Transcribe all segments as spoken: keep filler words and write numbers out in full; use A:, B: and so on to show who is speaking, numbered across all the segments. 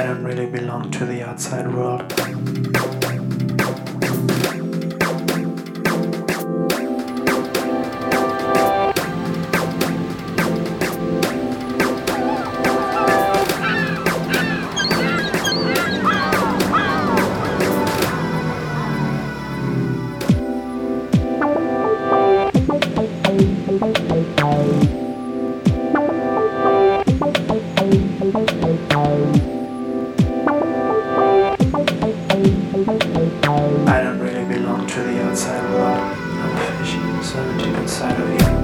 A: I don't really belong to the outside world. I don't really belong to the outside world. I'm a fish, so deep inside of you.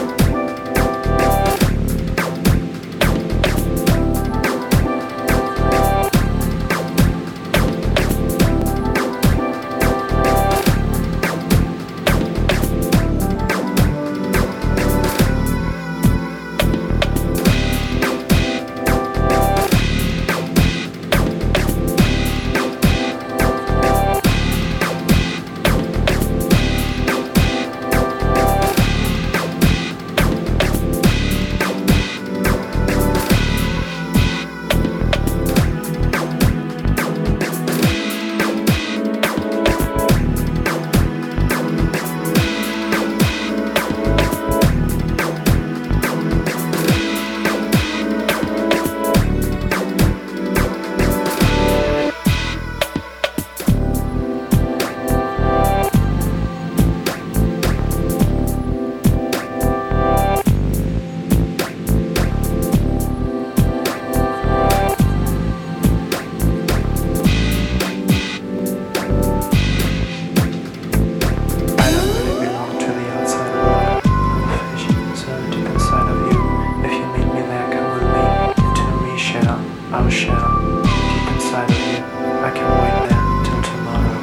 A: I'll share deep inside of you. I can wait there till tomorrow.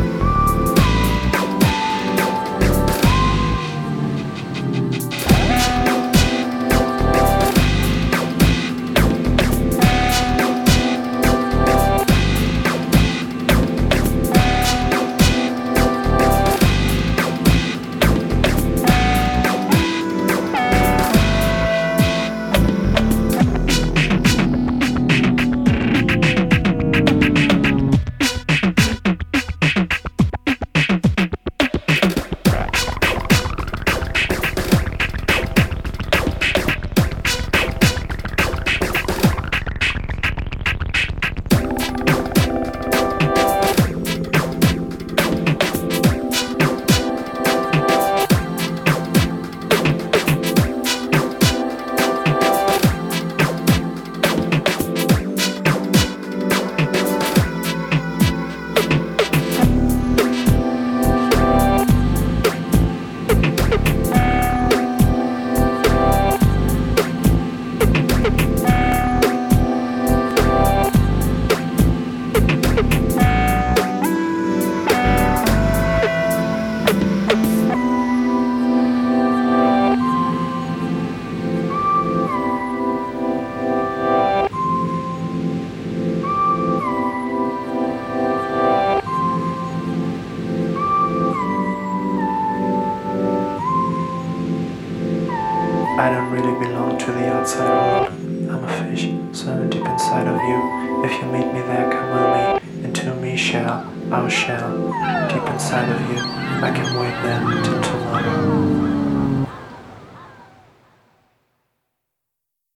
A: I don't really belong to the outside world. I'm a fish, swimming deep inside of you. If you meet me there, come with me. Into me shall, I'll shall, deep inside of you. I can wait there till tomorrow.